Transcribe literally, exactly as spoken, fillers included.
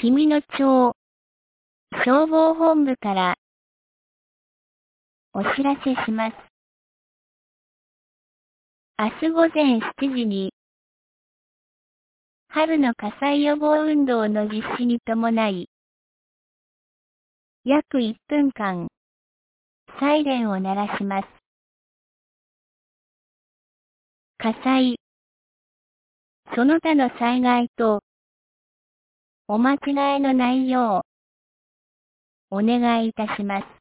君野町消防本部からお知らせします。明日午前しちじに春の火災予防運動の実施に伴い約いっぷんかんサイレンを鳴らします。火災、その他の災害とお間違えのないようお願いいたします。